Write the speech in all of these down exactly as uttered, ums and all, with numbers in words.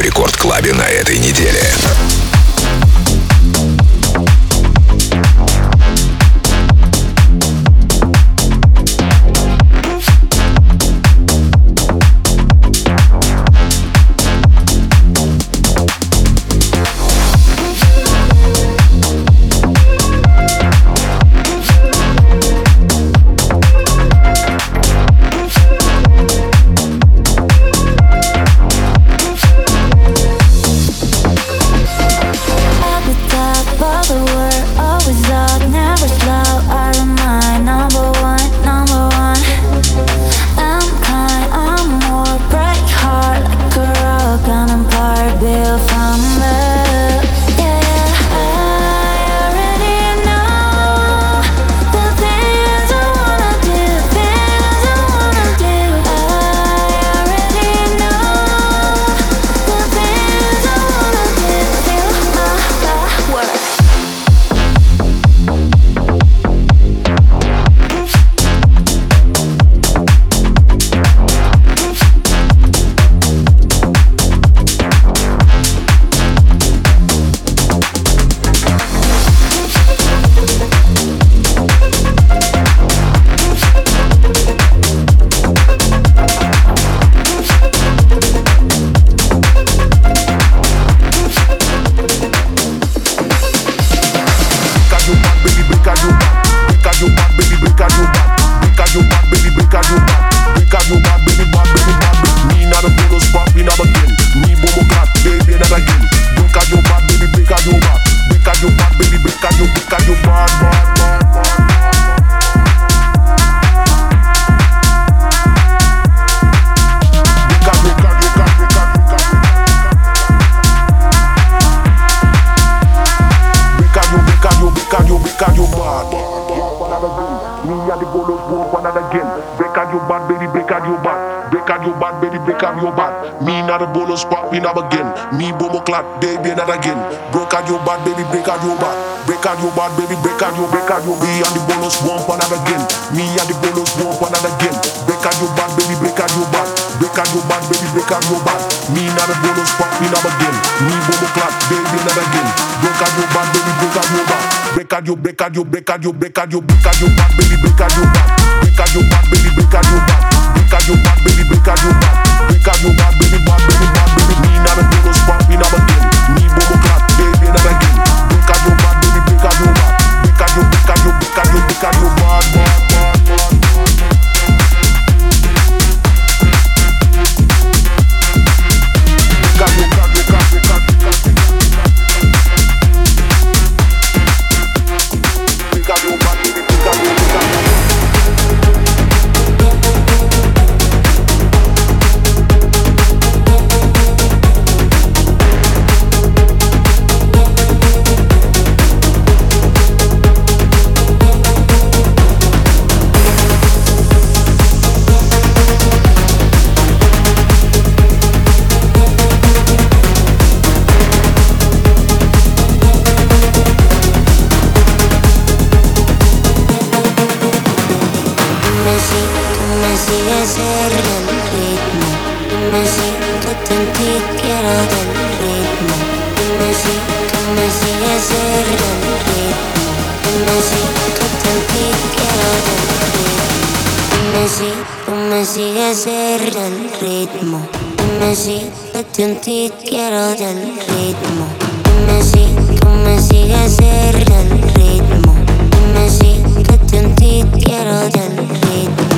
Рекорд Клабе на этой неделе. Popping up again, me bomo clat, baby not again. Broke out your bad, baby, break out your bad. Break out your bad, baby, break out your, break out your. Me and the bonus won't one again. Me and the bonus won't one again. Break out your bad, baby, break out your bad. Break out your bad, baby, break out your bad. Me not the bonus popping up again. Me bomo clat, baby not again. Broke out your bad, baby, break out your bad. Break out your, break out your, break out your, break out your, break out your bad, baby, break out your bad. Break out your bad, baby, break out your bad. Break out your bad, baby, break out your bad. Break out your bad, baby, bad, baby, bad, baby. Me not the bonus popping up again. Me bomo clat, baby not again. Break out your bad, baby, break out your bad. Break out your, break out your, break out your, break out your bad, bad, bad, bad. Ti quiero del ritmo. Dime si tú me sigues ser del ritmo. Dime si que en ti quiero del ritmo.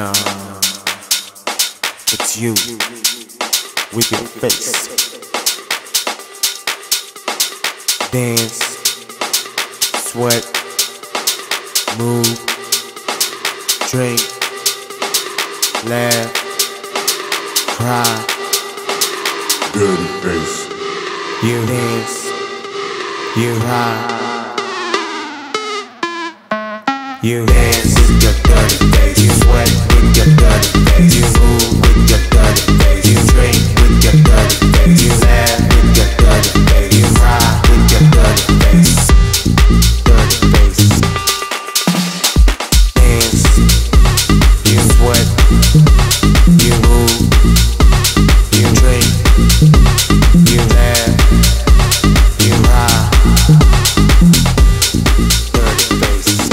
Nah, it's you with your face. Dance, sweat, move, drink, laugh, cry. Dirty face. You dance, you ride. You dance with your dirty face. You sweat with your dirty face. You move with your dirty face. You drink with your dirty face. You laugh with your dirty face. You ride with your dirty face. Dirty face. Dance. You sweat. You move. You drink. You laugh. You ride. Dirty face.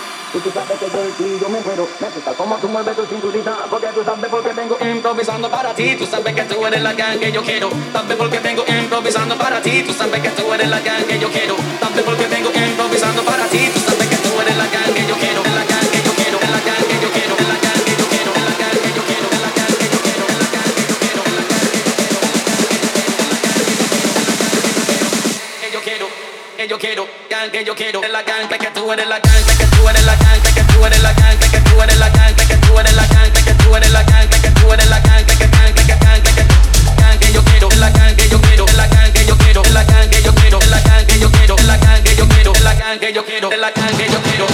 Como tú mueves tu cinturita, porque tú sabes por qué vengo improvisando para ti. ti. Tú sabes que tú eres la gang que yo quiero. También porque vengo improvisando para ti. Tú sabes que tú eres la gang que yo quiero. También porque vengo improvisando para ti. Tú sabes que tú eres la gang que yo quiero. La gang que yo quiero. La gang que yo quiero. La gang que yo quiero. La gang que yo quiero. La gang que yo quiero. La gang que yo quiero. Que yo quiero. Que yo quiero. Gang que yo quiero. La gang que tú eres la gang que tú eres la gang que tú eres la gang que tú eres la gang que tú eres la gang que tú eres la gang que tú eres la gang que gang que gang que gang que yo quiero. La gang que yo quiero. La gang que yo quiero. La gang que yo quiero. La gang que yo quiero. La gang que yo quiero. La gang que yo quiero. La gang que yo quiero.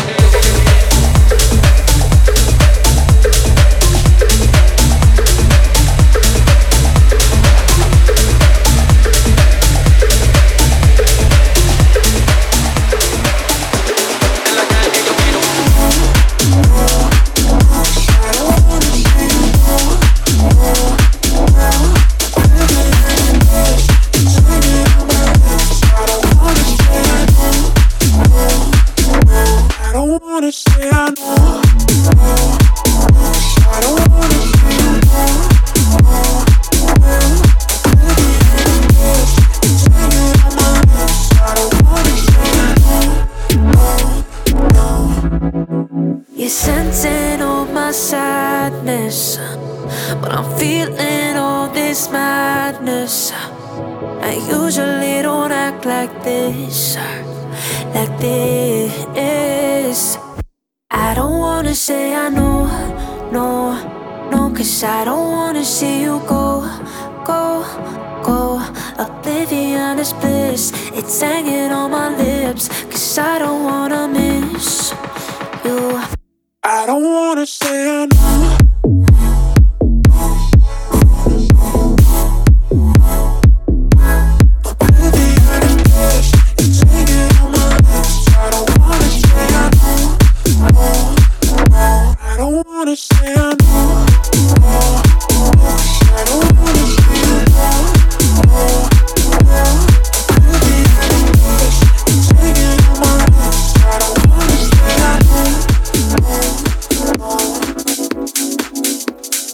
You're sensing all my sadness, but I'm feeling all this madness. I usually don't act like this, like this. I don't wanna say I know, no, no, cause I don't wanna see you go, go, go. Oblivion is bliss, it's hanging on my lips, cause I don't wanna miss you. I don't wanna say